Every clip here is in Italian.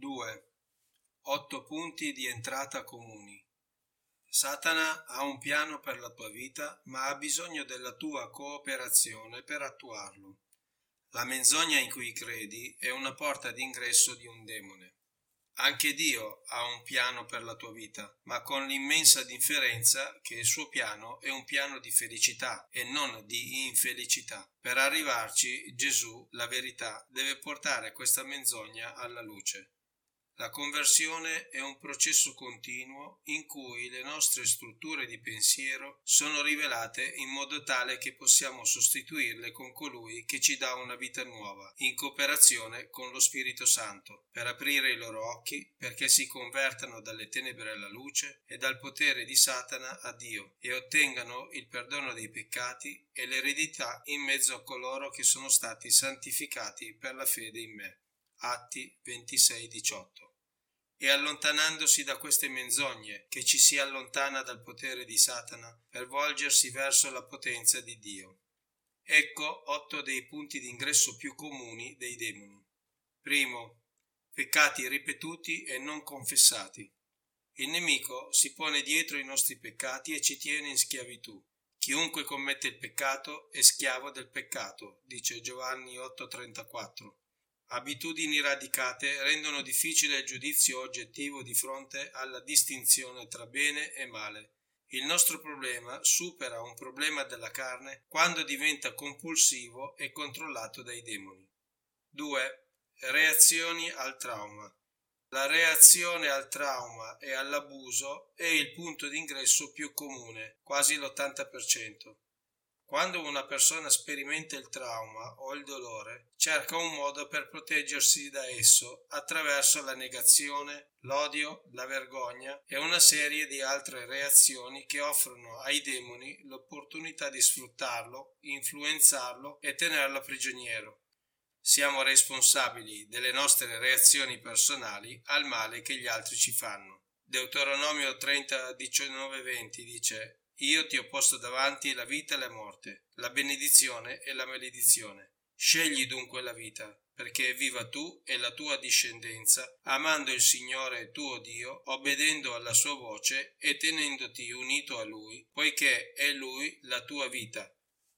2. 8 punti di entrata comuni. Satana ha un piano per la tua vita, ma ha bisogno della tua cooperazione per attuarlo. La menzogna in cui credi è una porta d'ingresso di un demone. Anche Dio ha un piano per la tua vita, ma con l'immensa differenza che il suo piano è un piano di felicità e non di infelicità. Per arrivarci, Gesù, la verità, deve portare questa menzogna alla luce. La conversione è un processo continuo in cui le nostre strutture di pensiero sono rivelate in modo tale che possiamo sostituirle con colui che ci dà una vita nuova, in cooperazione con lo Spirito Santo, per aprire i loro occhi perché si convertano dalle tenebre alla luce e dal potere di Satana a Dio e ottengano il perdono dei peccati e l'eredità in mezzo a coloro che sono stati santificati per la fede in me. Atti 26:18. E allontanandosi da queste menzogne che ci si allontana dal potere di Satana per volgersi verso la potenza di Dio. Ecco 8 dei punti d'ingresso più comuni dei demoni. Primo, peccati ripetuti e non confessati. Il nemico si pone dietro i nostri peccati e ci tiene in schiavitù. Chiunque commette il peccato è schiavo del peccato, dice Giovanni 8:34. Abitudini radicate rendono difficile il giudizio oggettivo di fronte alla distinzione tra bene e male. Il nostro problema supera un problema della carne quando diventa compulsivo e controllato dai demoni. 2. Reazioni al trauma. La reazione al trauma e all'abuso è il punto d'ingresso più comune, quasi l'80%. Quando una persona sperimenta il trauma o il dolore, cerca un modo per proteggersi da esso attraverso la negazione, l'odio, la vergogna e una serie di altre reazioni che offrono ai demoni l'opportunità di sfruttarlo, influenzarlo e tenerlo prigioniero. Siamo responsabili delle nostre reazioni personali al male che gli altri ci fanno. Deuteronomio 30:19-20 dice: Io ti ho posto davanti la vita e la morte, la benedizione e la maledizione. Scegli dunque la vita, perché viva tu e la tua discendenza, amando il Signore tuo Dio, obbedendo alla sua voce e tenendoti unito a Lui, poiché è Lui la tua vita.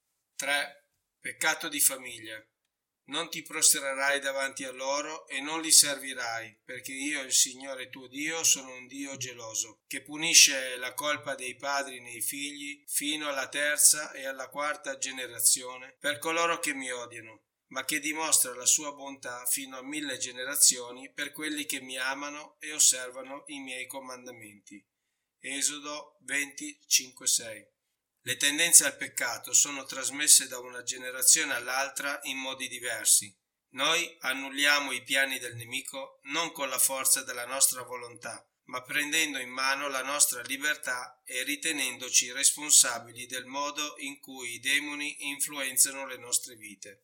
3. Peccato di famiglia. Non ti prostrerai davanti a loro e non li servirai, perché io, il Signore tuo Dio, sono un Dio geloso, che punisce la colpa dei padri nei figli fino alla 3ª e alla 4ª generazione per coloro che mi odiano, ma che dimostra la sua bontà fino a 1000 generazioni per quelli che mi amano e osservano i miei comandamenti. Esodo 20:5-6. Le tendenze al peccato sono trasmesse da una generazione all'altra in modi diversi. Noi annulliamo i piani del nemico non con la forza della nostra volontà, ma prendendo in mano la nostra libertà e ritenendoci responsabili del modo in cui i demoni influenzano le nostre vite.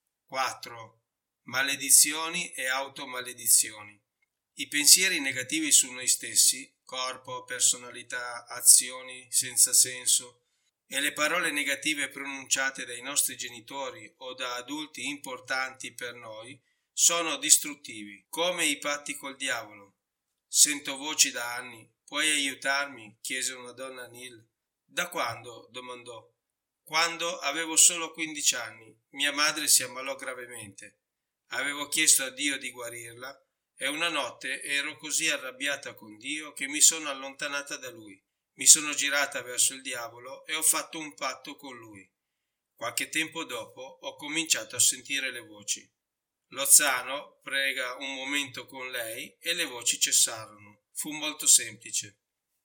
4. Maledizioni e automaledizioni. I pensieri negativi su noi stessi, corpo, personalità, azioni senza senso, e le parole negative pronunciate dai nostri genitori o da adulti importanti per noi sono distruttivi, come i patti col diavolo. Sento voci da anni. Puoi aiutarmi? Chiese una donna a Neil. Da quando? Domandò. Quando avevo solo 15 anni. Mia madre si ammalò gravemente. Avevo chiesto a Dio di guarirla e una notte ero così arrabbiata con Dio che mi sono allontanata da Lui. Mi sono girata verso il diavolo e ho fatto un patto con lui. Qualche tempo dopo ho cominciato a sentire le voci. Lozano prega un momento con lei e le voci cessarono. Fu molto semplice.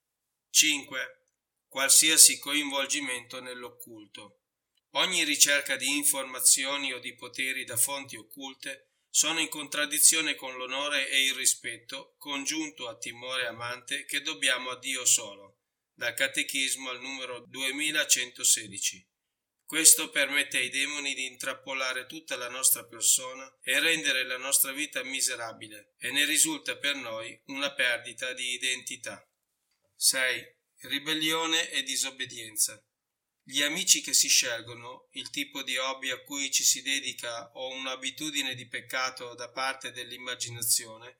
5. Qualsiasi coinvolgimento nell'occulto. Ogni ricerca di informazioni o di poteri da fonti occulte sono in contraddizione con l'onore e il rispetto, congiunto a timore amante, che dobbiamo a Dio solo. Dal Catechismo al numero 2116. Questo permette ai demoni di intrappolare tutta la nostra persona e rendere la nostra vita miserabile e ne risulta per noi una perdita di identità. 6. Ribellione e disobbedienza. Gli amici che si scelgono, il tipo di hobby a cui ci si dedica o un'abitudine di peccato da parte dell'immaginazione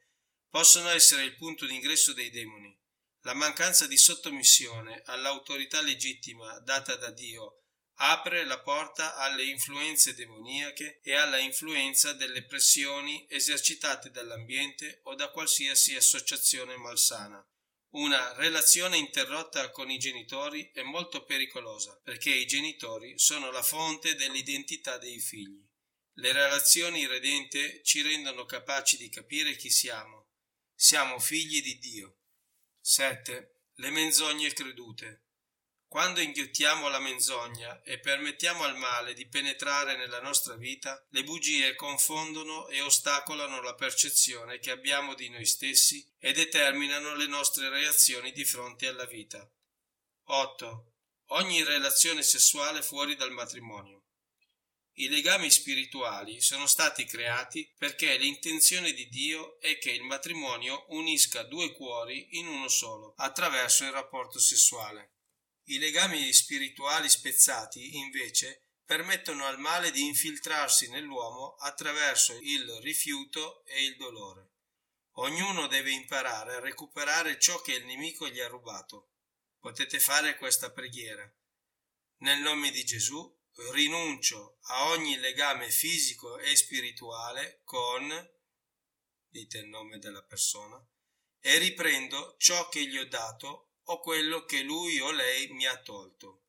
possono essere il punto d'ingresso dei demoni. La mancanza di sottomissione all'autorità legittima data da Dio apre la porta alle influenze demoniache e alla influenza delle pressioni esercitate dall'ambiente o da qualsiasi associazione malsana. Una relazione interrotta con i genitori è molto pericolosa perché i genitori sono la fonte dell'identità dei figli. Le relazioni redente ci rendono capaci di capire chi siamo. Siamo figli di Dio. 7. Le menzogne credute. Quando inghiottiamo la menzogna e permettiamo al male di penetrare nella nostra vita, le bugie confondono e ostacolano la percezione che abbiamo di noi stessi e determinano le nostre reazioni di fronte alla vita. 8. Ogni relazione sessuale fuori dal matrimonio. I legami spirituali sono stati creati perché l'intenzione di Dio è che il matrimonio unisca due cuori in uno solo, attraverso il rapporto sessuale. I legami spirituali spezzati, invece, permettono al male di infiltrarsi nell'uomo attraverso il rifiuto e il dolore. Ognuno deve imparare a recuperare ciò che il nemico gli ha rubato. Potete fare questa preghiera. Nel nome di Gesù, rinuncio a ogni legame fisico e spirituale con, dite il nome della persona, e riprendo ciò che gli ho dato o quello che lui o lei mi ha tolto.